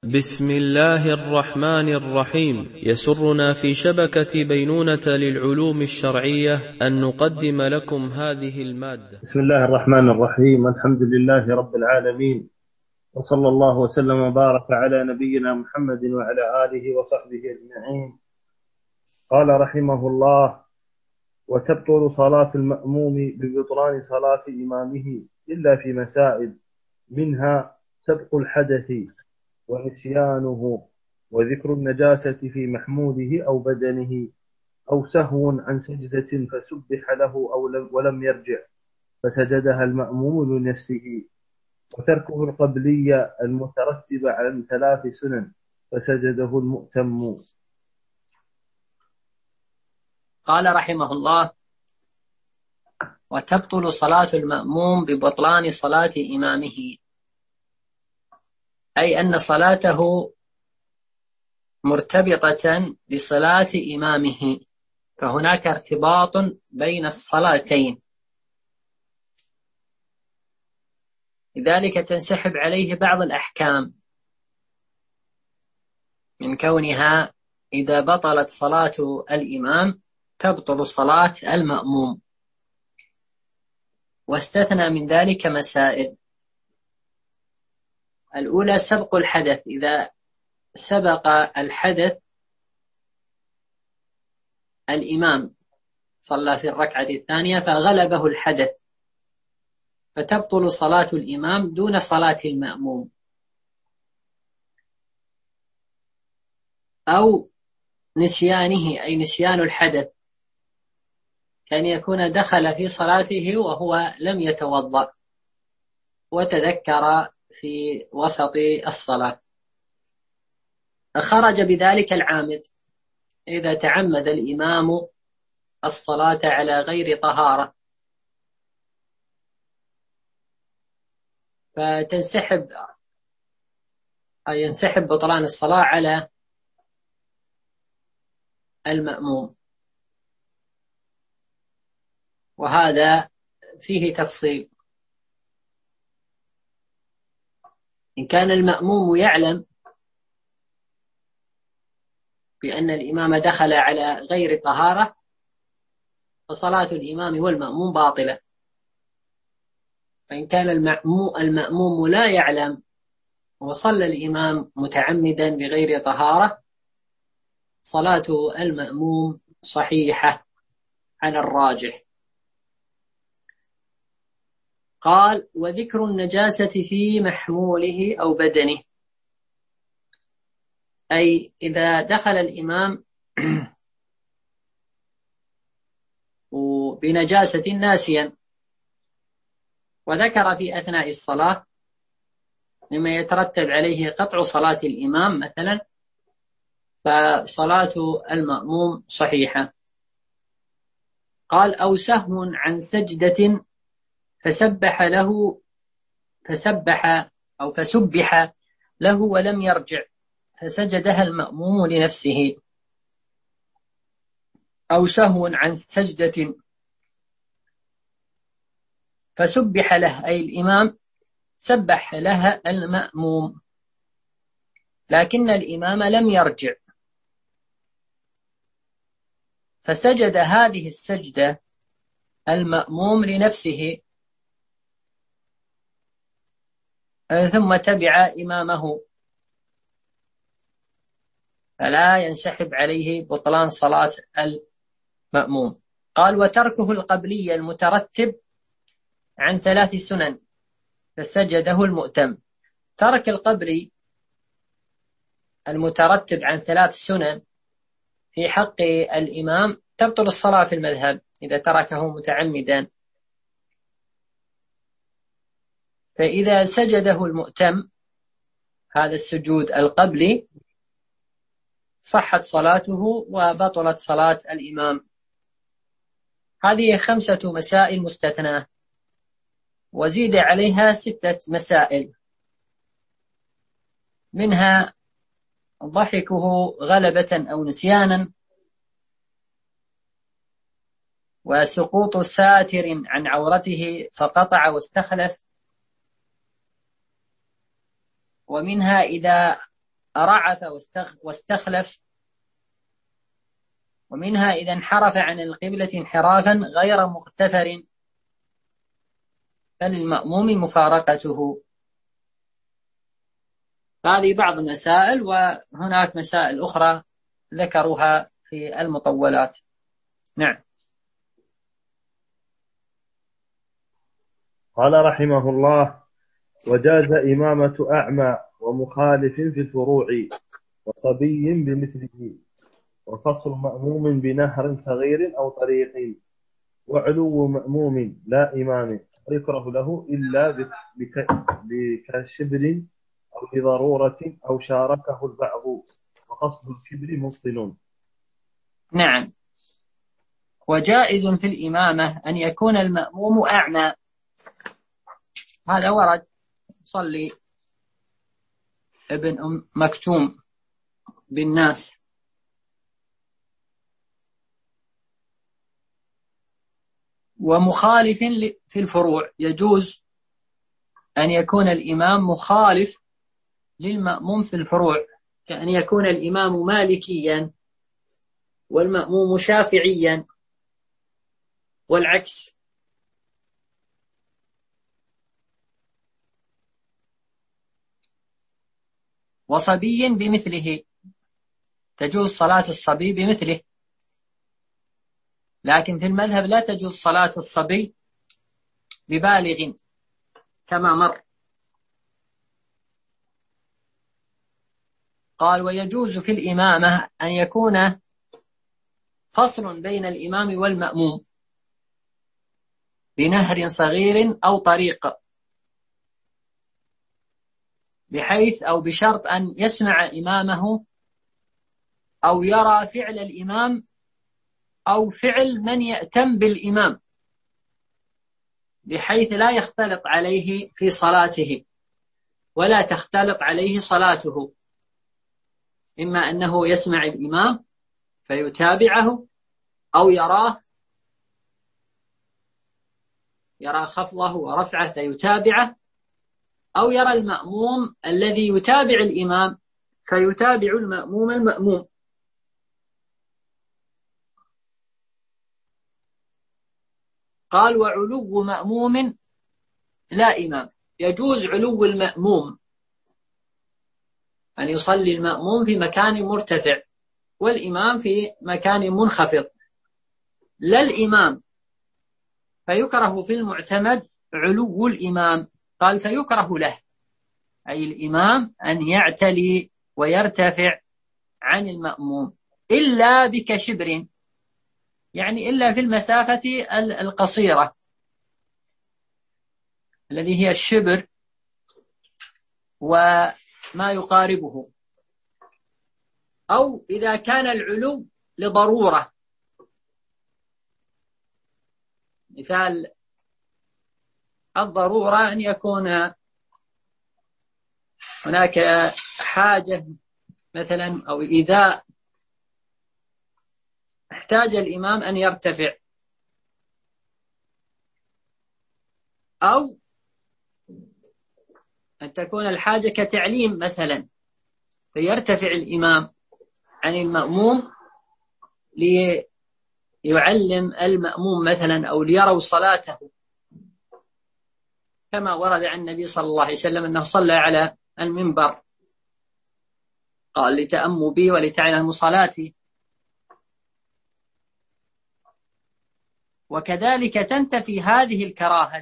بسم الله الرحمن الرحيم. يسرنا في شبكة بينونة للعلوم الشرعية أن نقدم لكم هذه المادة. بسم الله الرحمن الرحيم. الحمد لله رب العالمين، وصلى الله وسلم وبارك على نبينا محمد وعلى آله وصحبه أجمعين. قال رحمه الله: وتبطل صلاة المأموم ببطلان صلاة إمامه إلا في مسائل، منها سبق الحدث ونسيانه، وذكر النجاسة في محموله أو بدنه، أو سهو عن سجدة فسبح له ولم يرجع فسجدها المأموم لنفسه، وتركه القبلية المترتبة على 3 سنن فسجده المؤتم. قال رحمه الله: وتبطل صلاة المأموم ببطلان صلاة إمامه، أي أن صلاته مرتبطة بصلاة إمامه، فهناك ارتباط بين الصلاتين، لذلك تنسحب عليه بعض الأحكام من كونها إذا بطلت صلاة الإمام تبطل صلاة المأموم، واستثنى من ذلك مسائل. الأولى سبق الحدث، إذا سبق الحدث الإمام صلى في الركعة الثانية فغلبه الحدث فتبطل صلاة الإمام دون صلاة المأموم. أو نسيانه، أي نسيان الحدث، كان يكون دخل في صلاته وهو لم يتوضأ وتذكر في وسط الصلاة فخرج بذلك العامد. إذا تعمد الإمام الصلاة على غير طهارة ينسحب بطلان الصلاة على المأموم، وهذا فيه تفصيل. إن كان المأموم يعلم بأن الإمام دخل على غير طهارة فصلاة الإمام والمأموم باطلة. فإن كان المأموم لا يعلم وصلى الإمام متعمدا بغير طهارة صلاة المأموم صحيحة على الراجح. قال: وذكر النجاسة في محموله أو بدنه، أي إذا دخل الإمام بنجاسة ناسيا وذكر في أثناء الصلاة مما يترتب عليه قطع صلاة الإمام مثلا، فصلاة المأموم صحيحة. قال: أو سهو عن سجدة فسبح له ولم يرجع فسجدها المأموم لنفسه. أو سهو عن سجدة فسبح له، أي الإمام سبح لها المأموم لكن الإمام لم يرجع فسجد هذه السجدة المأموم لنفسه ثم تبع إمامه، فلا ينسحب عليه بطلان صلاة المأموم. قال: وتركه القبلية المترتب عن 3 سنن فسجده المؤتم. ترك القبلي المترتب عن 3 سنن في حق الإمام تبطل الصلاة في المذهب إذا تركه متعمدا، فإذا سجده المؤتم هذا السجود القبلي صحت صلاته وبطلت صلاة الإمام. هذه 5 مسائل مستثناة، وزيد عليها 6 مسائل، منها ضحكه غلبة أو نسيانا، وسقوط ساتر عن عورته فقطع واستخلف، ومنها إذا رعث واستخلف، ومنها إذا انحرف عن القبلة انحرافا غير مغتفر فللمأموم مفارقته. هذه بعض المسائل، وهناك مسائل أخرى ذكروها في المطولات. نعم. قال رحمه الله: وجاز إمامة أعمى ومخالف في الفروع وصبي بمثله، وفصل مأموم بنهر صغير أو طريق، وعلو مأموم لا إمام يكره له إلا بكشبر أو لضرورة أو شاركه البعض، وقصد الكبر مبطل. نعم. وجائز في الإمامة أن يكون المأموم أعمى، هذا ورد، صلي ابن أم مكتوم بالناس. ومخالف في الفروع، يجوز أن يكون الإمام مخالف للمأموم في الفروع، كأن يكون الإمام مالكيا والمأموم شافعيا والعكس. وصبي بمثله، تجوز صلاة الصبي بمثله، لكن في المذهب لا تجوز صلاة الصبي ببالغ كما مر. قال: ويجوز في الإمامة أن يكون فصل بين الإمام والمأموم بنهر صغير أو طريق، بحيث أو بشرط أن يسمع إمامه أو يرى فعل الإمام أو فعل من يأتم بالإمام، بحيث لا يختلط عليه في صلاته ولا تختلط عليه صلاته، إما أنه يسمع الإمام فيتابعه، أو يرى خفضه ورفعه فيتابعه، أو يرى المأموم الذي يتابع الإمام فيتابع المأموم. قال: وعلو مأموم لا إمام، يجوز علو المأموم، أن يصلي المأموم في مكان مرتفع والإمام في مكان منخفض، لا الإمام، فيكره في المعتمد علو الإمام. قال: فيكره له، أي الإمام، أن يعتلي ويرتفع عن المأموم إلا بكشبر، يعني إلا في المسافة القصيرة الذي هي الشبر وما يقاربه، أو إذا كان العلو لضرورة، مثال الضرورة أن يكون هناك حاجة مثلا، أو إذا احتاج الإمام أن يرتفع، أو أن تكون الحاجة كتعليم مثلا، فيرتفع الإمام عن المأموم ليعلم المأموم مثلا، أو ليروا صلاته، كما ورد عن النبي صلى الله عليه وسلم أنه صلى على المنبر، قال: لتأموا بي ولتعلموا صلاتي. وكذلك تنتفي هذه الكراهة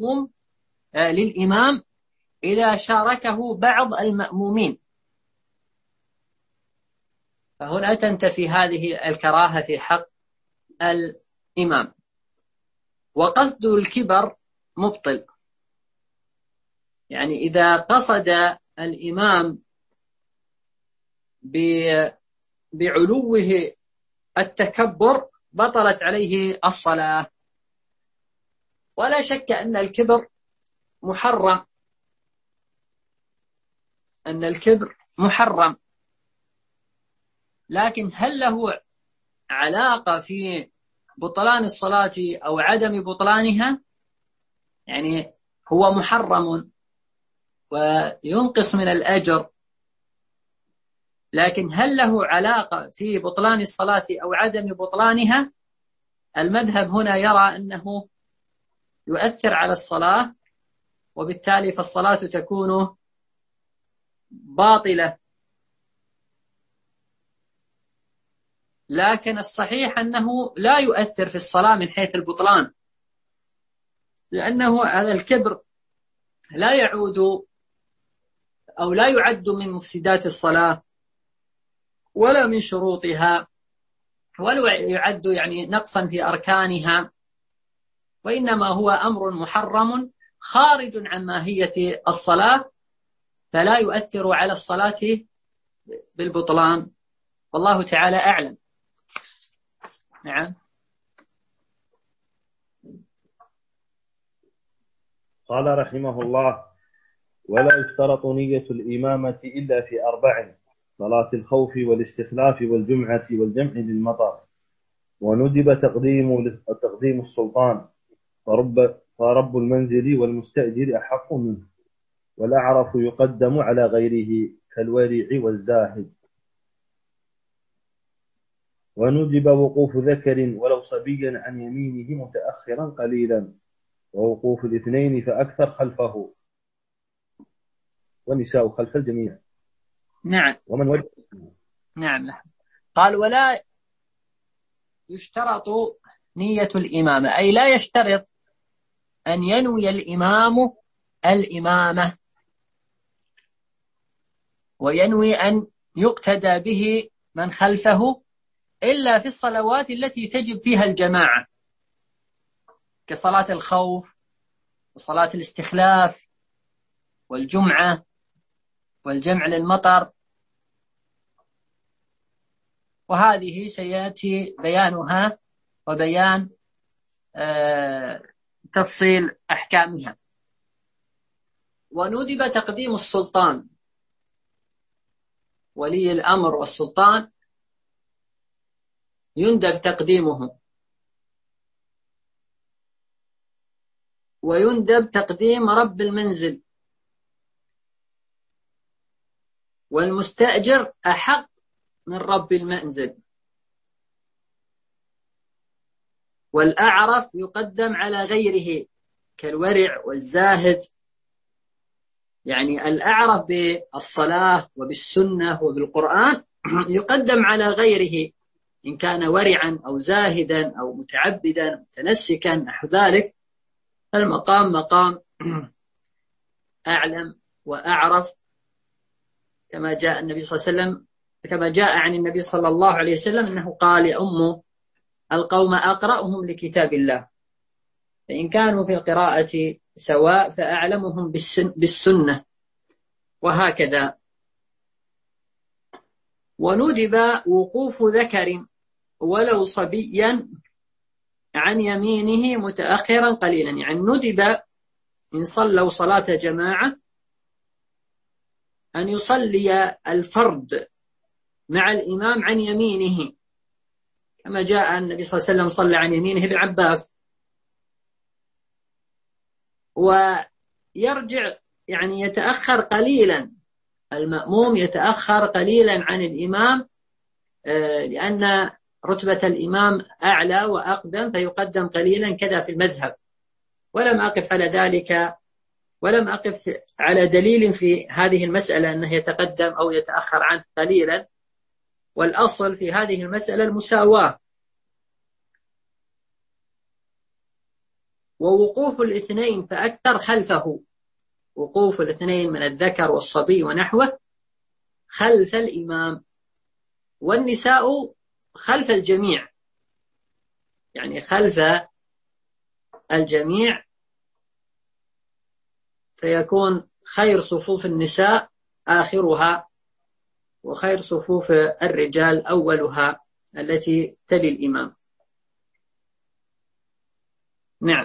للإمام إذا شاركه بعض المأمومين، فهنا تنتفي هذه الكراهة في حق الإمام. وقصد الكبر مبطل، يعني إذا قصد الإمام بعلوه التكبر بطلت عليه الصلاة. ولا شك أن الكبر محرم، لكن هل له علاقة في بطلان الصلاة أو عدم بطلانها؟ يعني هو محرم وينقص من الأجر، لكن هل له علاقة في بطلان الصلاة أو عدم بطلانها؟ المذهب هنا يرى أنه يؤثر على الصلاة، وبالتالي فالصلاة تكون باطلة. لكن الصحيح أنه لا يؤثر في الصلاة من حيث البطلان، لأنه هذا الكبر لا يعود أو لا يعد من مفسدات الصلاة ولا من شروطها، ولا يعد يعني نقصا في أركانها، وإنما هو أمر محرم خارج عن ماهية الصلاة، فلا يؤثر على الصلاة بالبطلان، والله تعالى أعلم. نعم. قال رحمه الله: ولا يشترط نية الإمامة إلا في 4: صلاة الخوف والاستخلاف والجمعة والجمع للمطر. وندب تقديم السلطان، فرب المنزل والمستأجر أحق منه، والأعرف يقدم على غيره كالورع والزاهد. وندب وقوف ذكر ولو صبيا عن يمينه متأخرا قليلا، ووقوف الاثنين فأكثر خلفه، والنساء خلف الجميع. نعم. ومن وجد. نعم. قال: ولا يشترط نية الإمامة، أي لا يشترط أن ينوي الإمام الإمامة وينوي أن يقتدى به من خلفه إلا في الصلوات التي تجب فيها الجماعة، كصلاة الخوف وصلاة الاستخلاف والجمعة والجمع للمطر، وهذه سيأتي بيانها وبيان تفصيل أحكامها. وندب تقديم السلطان، ولي الأمر والسلطان يندب تقديمه، ويندب تقديم رب المنزل، والمستأجر أحق من رب المنزل، والأعرف يقدم على غيره كالورع والزاهد. يعني الأعرف بالصلاة وبالسنة وبالقرآن يقدم على غيره، إن كان ورعا أو زاهدا أو متعبدا متنسكا نحو ذلك. المقام مقام أعلم وأعرف، كما جاء النبي صلى الله عليه وسلم، كما جاء عن النبي صلى الله عليه وسلم أنه قال: يؤم القوم أقرأهم لكتاب الله، فإن كانوا في القراءة سواء فأعلمهم بالسنة، وهكذا. وندب وقوف ذكر ولو صبيا عن يمينه متأخرا قليلا، يعني ندب إن صلوا صلاة جماعة أن يصلي الفرد مع الإمام عن يمينه، كما جاء النبي صلى الله عليه وسلم صلى عن يمينه ابن عباس، ويرجع يعني يتأخر قليلا، المأموم يتأخر قليلا عن الإمام، لأن رتبة الإمام أعلى وأقدم فيقدم قليلا، كذا في المذهب. ولم أقف على ذلك، ولم أقف على دليل في هذه المسألة أنه يتقدم أو يتأخر عنه قليلا، والأصل في هذه المسألة المساواة. ووقوف الاثنين فأكثر خلفه، وقوف الاثنين من الذكر والصبي ونحوه خلف الإمام، والنساء خلف الجميع، يعني خلف الجميع، فيكون خير صفوف النساء آخرها، وخير صفوف الرجال أولها التي تلي الإمام. نعم.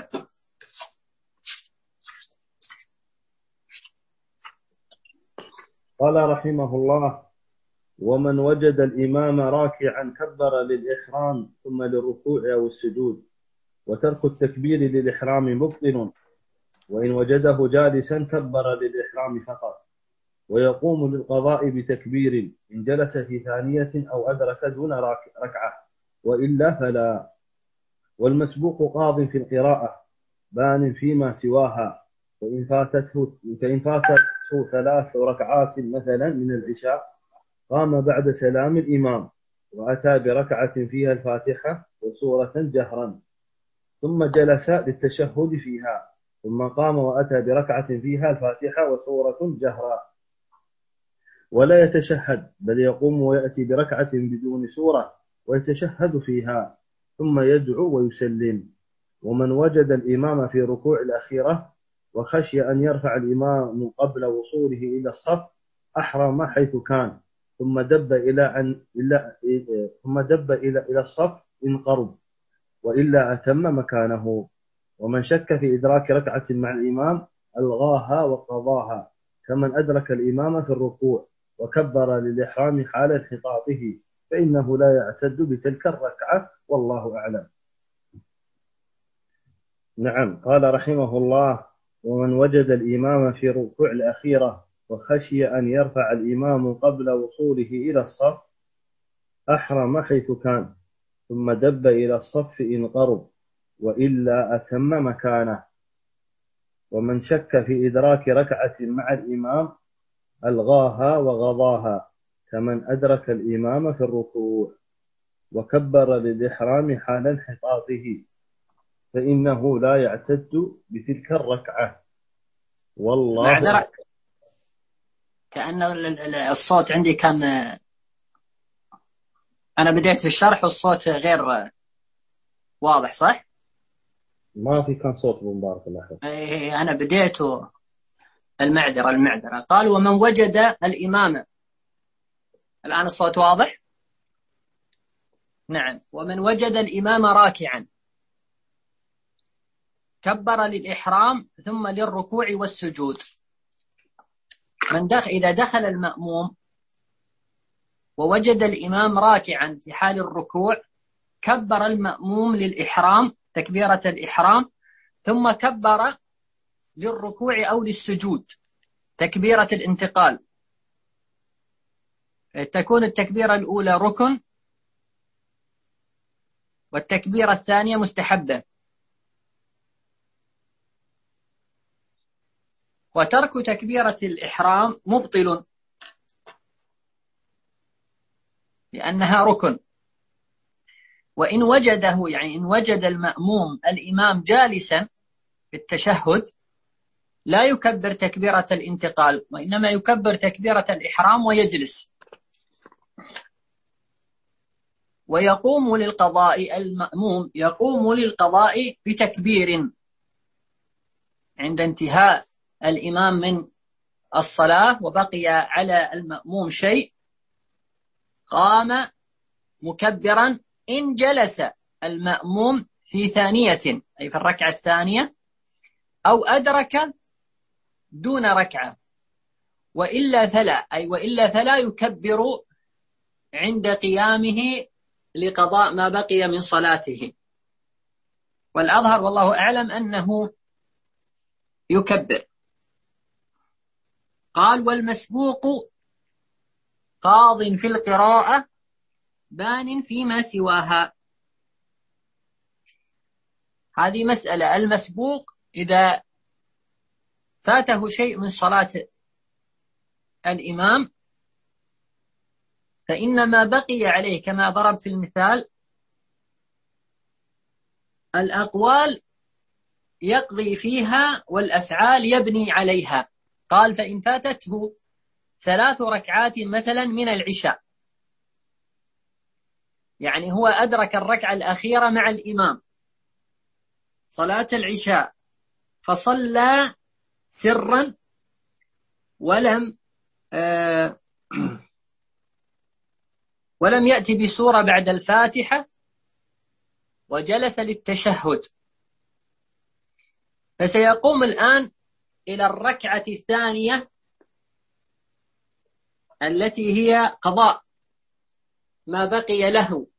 قال رحمه الله: ومن وجد الإمام راكعا كبر للإحرام ثم للركوع أو السجود، وترك التكبير للإحرام مبطل، وإن وجده جالسا كبر للإحرام فقط. ويقوم للقضاء بتكبير إن جلس في ثانية أو أدرك دون ركعة، وإلا فلا. والمسبوق قاض في القراءة بان فيما سواها، فإن فاتته 3 ركعات مثلا من العشاء قام بعد سلام الإمام وأتى بركعة فيها الفاتحة وسورة جهرا، ثم جلس للتشهد فيها، ثم قام وأتى بركعة فيها الفاتحة وسورة جهرا، ولا يتشهد بل يقوم ويأتي بركعة بدون سورة ويتشهد فيها، ثم يدعو ويسلم. ومن وجد الإمام في ركوع الأخيرة وخشي أن يرفع الإمام قبل وصوله إلى الصف أحرم حيث كان، ثم دب إلى الصف إن قرب، وإلا أتم مكانه. ومن شك في إدراك ركعة مع الإمام ألغاها وقضاها، كمن أدرك الإمام في الركوع وكبر للإحرام حال انحطاطه، فإنه لا يعتد بتلك الركعة، والله أعلم. نعم. قال رحمه الله: ومن وجد الإمام في ركوع الأخيرة وخشي أن يرفع الإمام قبل وصوله إلى الصف أحرم حيث كان، ثم دب إلى الصف إن قرب، وإلا أتم مكانه. ومن شك في إدراك ركعة مع الإمام ألغاها وغضاها، كمن أدرك الإمام في الركوع وكبر للإحرام حال انحطاطه، فإنه لا يعتد بتلك الركعة، والله. معذرة، كأن الصوت عندي كان، أنا بديت في الشرح والصوت غير واضح، صح؟ ما في كان صوت مبارك الله فيك. أنا بديت المعذرة. قال: ومن وجد الإمام، الآن الصوت واضح؟ نعم. ومن وجد الإمام راكعا كبر للإحرام ثم للركوع والسجود. إذا دخل المأموم ووجد الإمام راكعا في حال الركوع، كبر المأموم للإحرام تكبيرة الإحرام، ثم كبر للركوع أو للسجود تكبيرة الانتقال. تكون التكبيرة الأولى ركن، والتكبيرة الثانية مستحبة. وترك تكبيرة الإحرام مبطل لأنها ركن. وإن وجده، يعني إن وجد المأموم الإمام جالسا في التشهد، لا يكبر تكبيرة الانتقال، وإنما يكبر تكبيرة الإحرام ويجلس. ويقوم للقضاء، المأموم يقوم للقضاء بتكبير عند انتهاء الإمام من الصلاة وبقي على المأموم شيء، قام مكبرا إن جلس المأموم في ثانية، أي في الركعة الثانية، أو أدرك دون ركعة، وإلا فلا يكبر عند قيامه لقضاء ما بقي من صلاته. والأظهر والله أعلم أنه يكبر. قال: والمسبوق قاض في القراءة بان فيما سواها. هذه مسألة. المسبوق إذا فاته شيء من صلاة الإمام فإن ما بقي عليه كما ضرب في المثال الأقوال يقضي فيها والأفعال يبني عليها. قال: فإن فاتته 3 ركعات مثلا من العشاء، يعني هو أدرك الركعة الأخيرة مع الإمام صلاة العشاء، فصلى سرا ولم يأتي بسورة بعد الفاتحة، وجلس للتشهد، فسيقوم الآن إلى الركعة الثانية التي هي قضاء ما بقي له.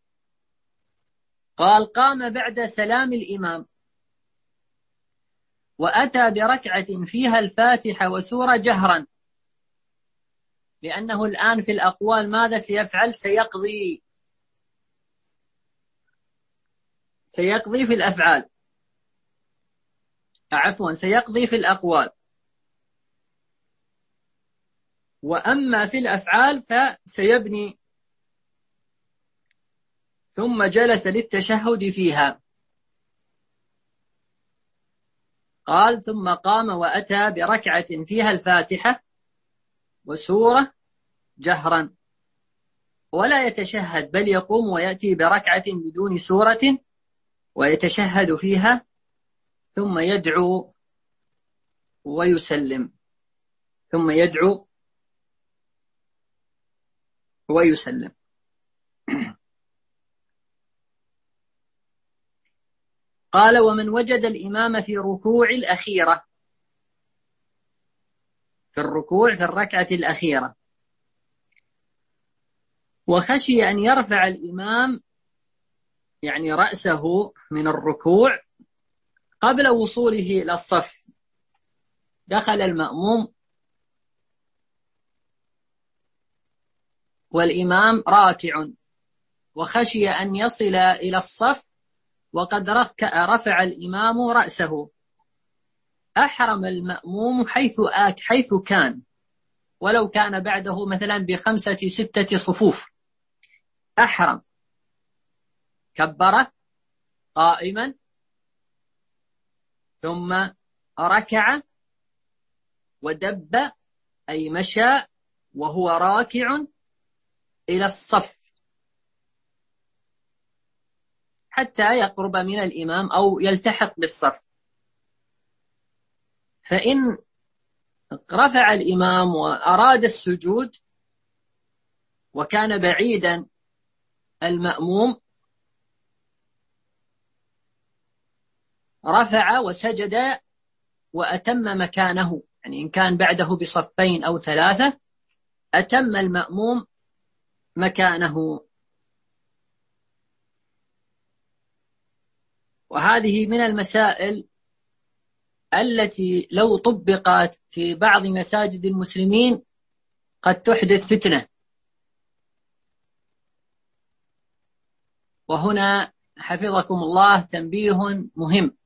قال: قام بعد سلام الإمام وأتى بركعة فيها الفاتحة وسورة جهرا، لأنه الآن في الأقوال ماذا سيفعل؟ سيقضي في الأفعال، عفوا سيقضي في الأقوال، وأما في الأفعال فسيبني. ثم جلس للتشهد فيها. قال ثم قام وأتى بركعة فيها الفاتحة وسورة جهرا، ولا يتشهد، بل يقوم ويأتي بركعة بدون سورة ويتشهد فيها، ثم يدعو ويسلم. قال ومن وجد الإمام في ركوع الأخيرة، في الركعة الأخيرة، وخشي أن يرفع الإمام يعني رأسه من الركوع قبل وصوله إلى الصف، دخل المأموم والإمام راكع، وخشي أن يصل إلى الصف وقد رفع الإمام رأسه، أحرم المأموم حيث كان، ولو كان بعده مثلا ب5 6 صفوف، أحرم، كبر قائما، ثم ركع ودب أي مشى وهو راكع إلى الصف حتى يقرب من الإمام أو يلتحق بالصف. فإن رفع الإمام وأراد السجود وكان بعيدا المأموم، رفع وسجد وأتم مكانه، يعني إن كان بعده بصفين أو 3 أتم المأموم مكانه. وهذه من المسائل التي لو طبقت في بعض مساجد المسلمين قد تحدث فتنة. وهنا حفظكم الله تنبيه مهم،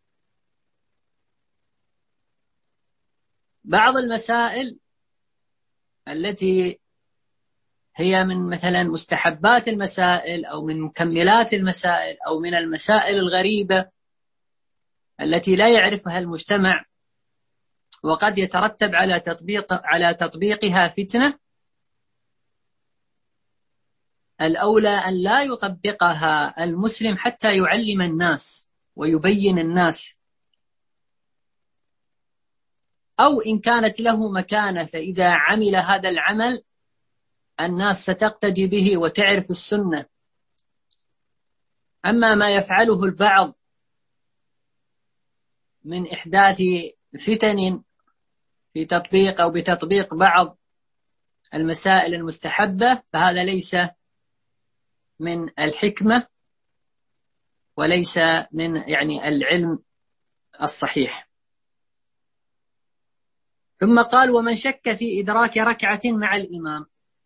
بعض المسائل التي هي من مثلا مستحبات المسائل أو من مكملات المسائل أو من المسائل الغريبة التي لا يعرفها المجتمع وقد يترتب على تطبيقها فتنة، الأولى أن لا يطبقها المسلم حتى يعلم الناس ويبين الناس، أو إن كانت له مكانة فإذا عمل هذا العمل الناس ستقتدي به وتعرف السنة. أما ما يفعله البعض من إحداث فتن في تطبيق أو بتطبيق بعض المسائل المستحبة فهذا ليس من الحكمة وليس من يعني العلم الصحيح. ثم قال ومن شك في إدراك ركعة مع الإمام،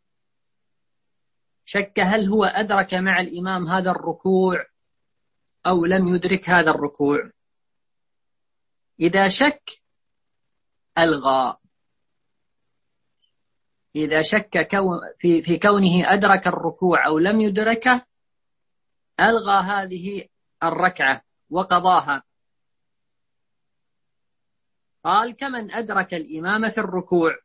شك هل هو أدرك مع الإمام هذا الركوع أو لم يدرك هذا الركوع، إذا شك ألغى، إذا شك في كونه أدرك الركوع أو لم يدركه ألغى هذه الركعة وقضاها. قال كمن أدرك الإمام في الركوع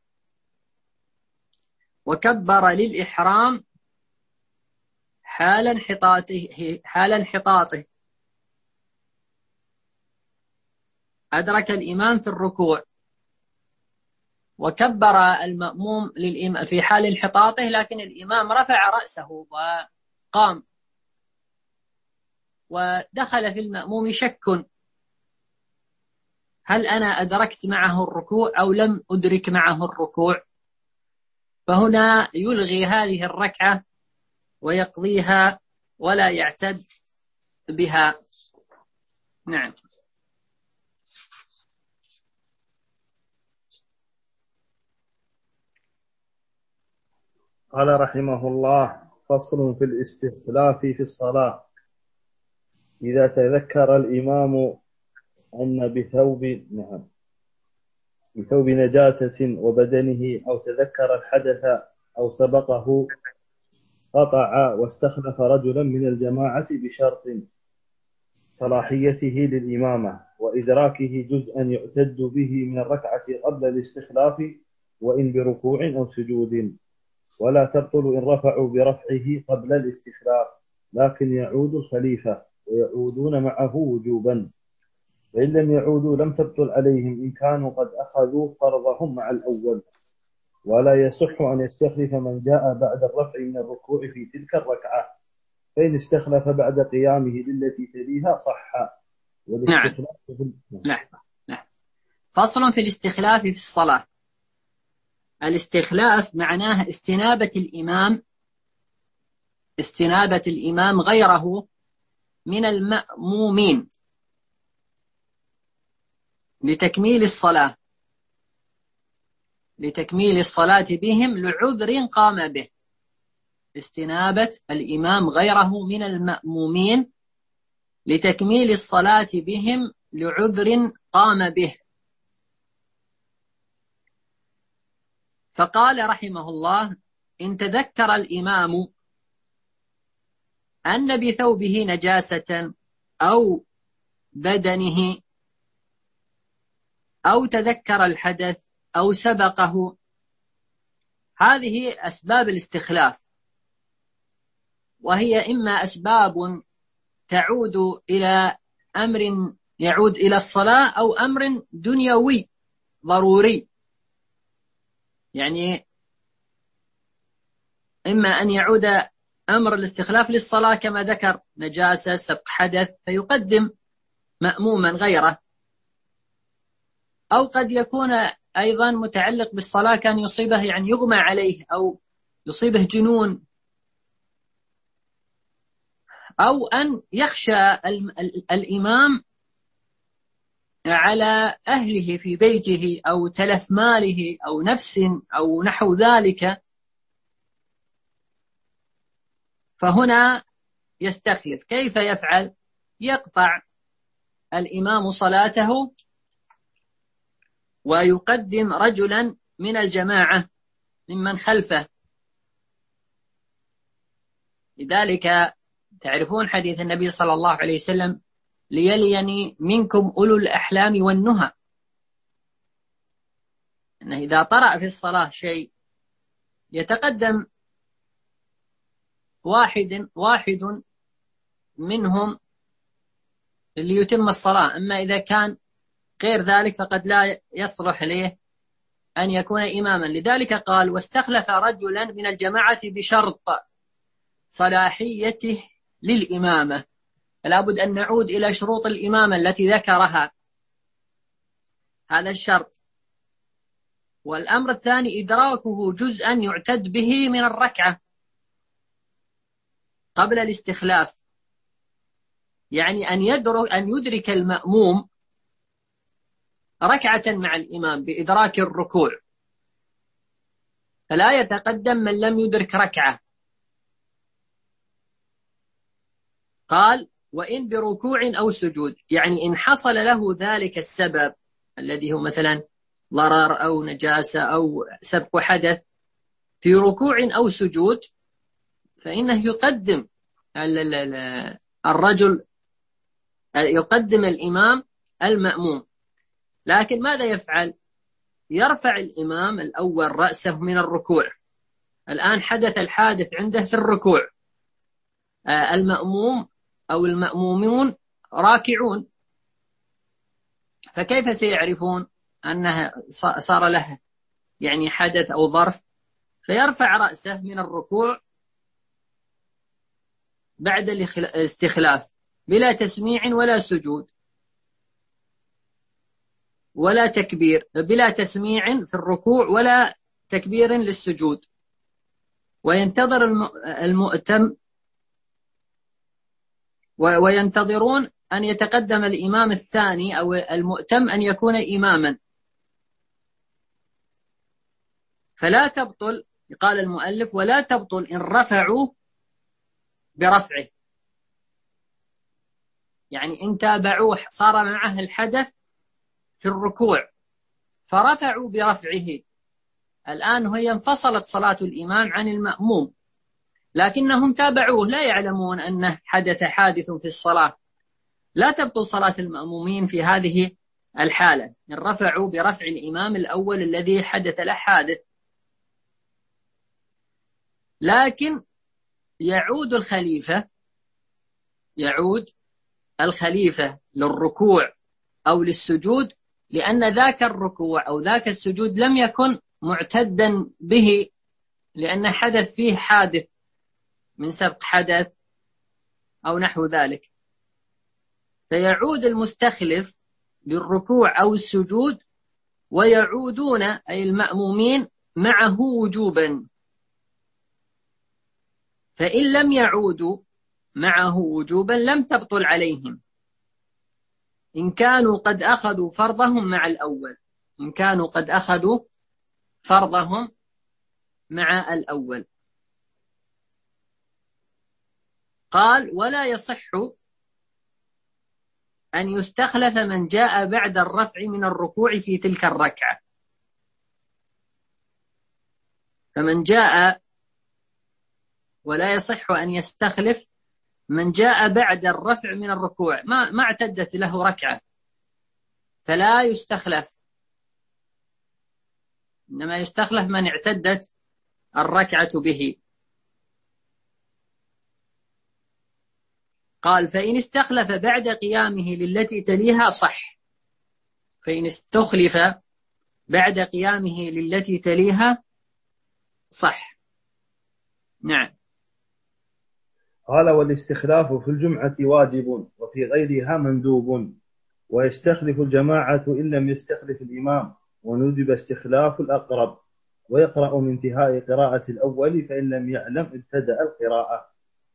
وكبر للإحرام حال انحطاطه، أدرك الإمام في الركوع وكبر المأموم للإمام في حال انحطاطه، لكن الإمام رفع رأسه وقام، ودخل في المأموم شك هل أنا أدركت معه الركوع أو لم أدرك معه الركوع، فهنا يلغي هذه الركعة ويقضيها ولا يعتد بها. نعم. قال رحمه الله: فصل في الاستخلاف في الصلاة. إذا تذكر الإمام أن بثوب نجاسة وبدنه، أو تذكر الحدث أو سبقه، قطع واستخلف رجلا من الجماعة بشرط صلاحيته للإمامة وإدراكه جزءا يعتد به من الركعة قبل الاستخلاف، وإن بركوع أو سجود، ولا تبطل إن رفعوا برفعه قبل الاستخلاف، لكن يعود الخليفة ويعودون معه وجوبا، فإن لم يعودوا لم تبطل عليهم إن كانوا قد أخذوا فرضهم مع الأول. ولا يصح أن يستخلف من جاء بعد الرفع من الركوع في تلك الركعة، فإن استخلف بعد قيامه للتي تليها صح. نعم. فصل في الاستخلاف في الصلاة. الاستخلاف معناه استنابة الإمام غيره من المأمومين لتكميل الصلاة بهم لعذر قام به. استنابة الإمام غيره من المأمومين لتكميل الصلاة بهم لعذر قام به. فقال رحمه الله: إن تذكر الإمام أن بثوبه نجاسة أو بدنه، أو تذكر الحدث أو سبقه. هذه أسباب الاستخلاف، وهي إما أسباب تعود إلى أمر يعود إلى الصلاة، أو أمر دنيوي ضروري، يعني إما أن يعود أمر الاستخلاف للصلاة كما ذكر نجاسة سبق حدث فيقدم مأموما غيره، أو قد يكون أيضا متعلق بالصلاة، كان يصيبه يعني يغمى عليه أو يصيبه جنون، أو أن يخشى الإمام على أهله في بيته، أو تلف ماله أو نفس أو نحو ذلك، فهنا يستخلف. كيف يفعل؟ يقطع الإمام صلاته ويقدم رجلا من الجماعة ممن خلفه. لذلك تعرفون حديث النبي صلى الله عليه وسلم: ليليني منكم أولو الأحلام والنهى. أنه إذا طرأ في الصلاة شيء يتقدم واحد منهم ليتم الصلاة، أما إذا كان غير ذلك فقد لا يصلح له أن يكون إماما. لذلك قال: واستخلف رجلا من الجماعة بشرط صلاحيته للإمامة. فلا بد أن نعود إلى شروط الإمامة التي ذكرها، هذا الشرط. والأمر الثاني إدراكه جزءا يعتد به من الركعة قبل الاستخلاف، يعني أن يدرك المأموم ركعة مع الإمام بإدراك الركوع، فلا يتقدم من لم يدرك ركعة. قال: وإن بركوع أو سجود، يعني إن حصل له ذلك السبب الذي هو مثلا ضرر أو نجاسة أو سبق حدث في ركوع أو سجود، فإنه يقدم الرجل، يقدم الإمام المأموم. لكن ماذا يفعل؟ يرفع الإمام الأول رأسه من الركوع. الآن حدث الحادث عنده في الركوع، المأموم أو المأمومون راكعون، فكيف سيعرفون أنها صار له يعني حدث أو ظرف؟ فيرفع رأسه من الركوع بعد الاستخلاف بلا تسميع ولا سجود ولا تكبير، بلا تسميع في الركوع ولا تكبير للسجود، وينتظر المؤتم وينتظرون أن يتقدم الإمام الثاني أو المؤتم أن يكون إماما، فلا تبطل قال المؤلف: ولا تبطل إن رفعوا برفعه. يعني إن تابعوه صار معه الحدث في الركوع فرفعوا برفعه، الآن هي انفصلت صلاة الإمام عن المأموم، لكنهم تابعوه لا يعلمون أنه حادث في الصلاة، لا تبطل صلاة المأمومين في هذه الحالة إن رفعوا برفع الإمام الأول الذي حدث له حادث. لكن يعود الخليفة للركوع أو للسجود، لأن ذاك الركوع أو ذاك السجود لم يكن معتدا به، لأن حدث فيه حادث من سبق حدث أو نحو ذلك، فيعود المستخلف للركوع أو السجود، ويعودون أي المأمومين معه وجوبا. فإن لم يعودوا معه وجوبا لم تبطل عليهم إن كانوا قد أخذوا فرضهم مع الأول، إن كانوا قد أخذوا فرضهم مع الأول. قال: ولا يصح أن يستخلف من جاء بعد الرفع من الركوع في تلك الركعة. فمن جاء ولا يصح أن يستخلف من جاء بعد الرفع من الركوع، ما اعتدت له ركعة فلا يستخلف، إنما يستخلف من اعتدت الركعة به. قال: فإن استخلف بعد قيامه للتي تليها صح. فإن استخلف بعد قيامه للتي تليها صح. نعم. قال: والاستخلاف في الجمعة واجب وفي غيرها مندوب، ويستخلف الجماعة إن لم يستخلف الإمام، وندب استخلاف الأقرب، ويقرأ من انتهاء قراءة الأول، فإن لم يعلم ابتدأ القراءة.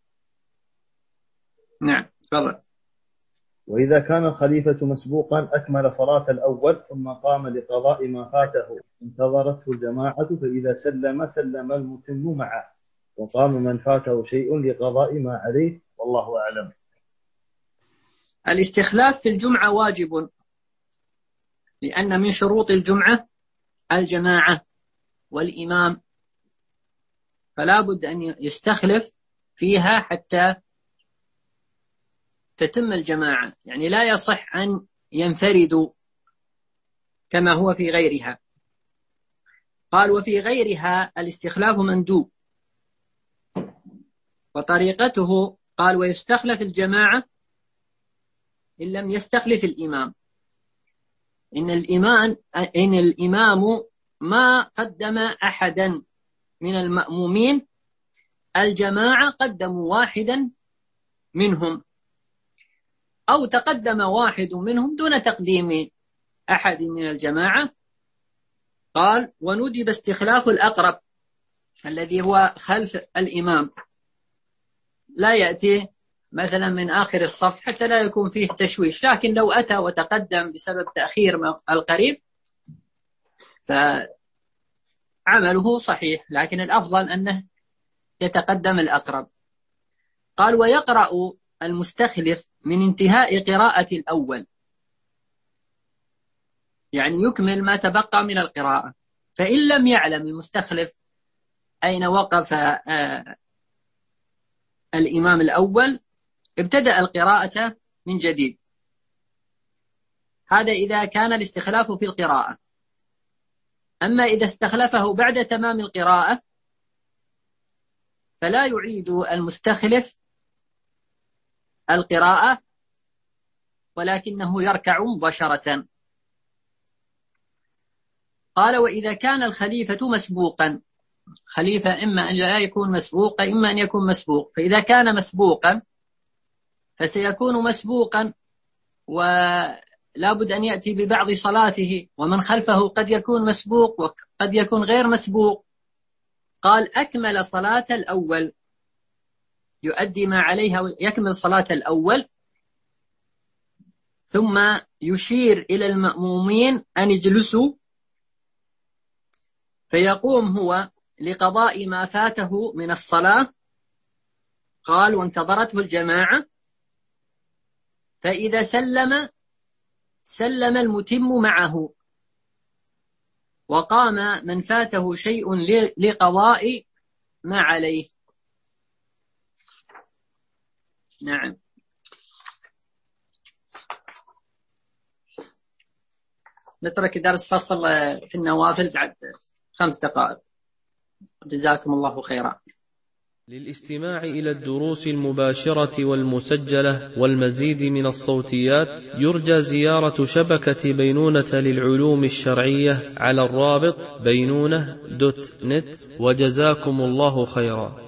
نعم. تفضل. وإذا كان الخليفة مسبوقا أكمل صلاة الأول ثم قام لقضاء ما فاته انتظرته الجماعة، فإذا سلم المتم معه، وقام من فاته شيء لقضاء ما عليه، والله أعلم. الاستخلاف في الجمعة واجب، لأن من شروط الجمعة الجماعة والإمام، فلا بد أن يستخلف فيها حتى تتم الجماعة، يعني لا يصح أن ينفردوا كما هو في غيرها. قال: وفي غيرها الاستخلاف مندوب، وطريقته قال: ويستخلف الجماعة إن لم يستخلف الإمام. إن الإمام ما قدم أحدا من المأمومين، الجماعة قدموا واحدا منهم، أو تقدم واحد منهم دون تقديم أحد من الجماعة. قال: وندب استخلاف الأقرب الذي هو خلف الإمام، لا يأتي مثلا من آخر الصف حتى لا يكون فيه تشويش، لكن لو أتى وتقدم بسبب تأخير القريب فعمله صحيح، لكن الأفضل أنه يتقدم الأقرب. قال: ويقرأ المستخلف من انتهاء قراءة الأول، يعني يكمل ما تبقى من القراءة. فإن لم يعلم المستخلف أين وقف الإمام الأول ابتدأ القراءة من جديد. هذا إذا كان الاستخلاف في القراءة. أما إذا استخلفه بعد تمام القراءة فلا يعيد المستخلف القراءة، ولكنه يركع مباشرة. قال: وإذا كان الخليفة مسبوقا، خليفة إما أن لا يكون مسبوق إما أن يكون مسبوق، فإذا كان مسبوقا فسيكون مسبوقا ولا بد أن يأتي ببعض صلاته، ومن خلفه قد يكون مسبوق وقد يكون غير مسبوق. قال: أكمل صلاة الأول، يؤدي ما عليها ويكمل صلاة الأول، ثم يشير إلى المأمومين أن يجلسوا، فيقوم هو لقضاء ما فاته من الصلاة، قال وانتظرته الجماعة، فإذا سلم المتم معه، وقام من فاته شيء لقضاء ما عليه. نعم. نترك درس فصل في النوافل بعد 5 دقائق. جزاكم الله خيرا. للاستماع إلى الدروس المباشرة والمسجلة والمزيد من الصوتيات يرجى زيارة شبكة بينونة للعلوم الشرعية على الرابط بينونة.net. وجزاكم الله خيرا.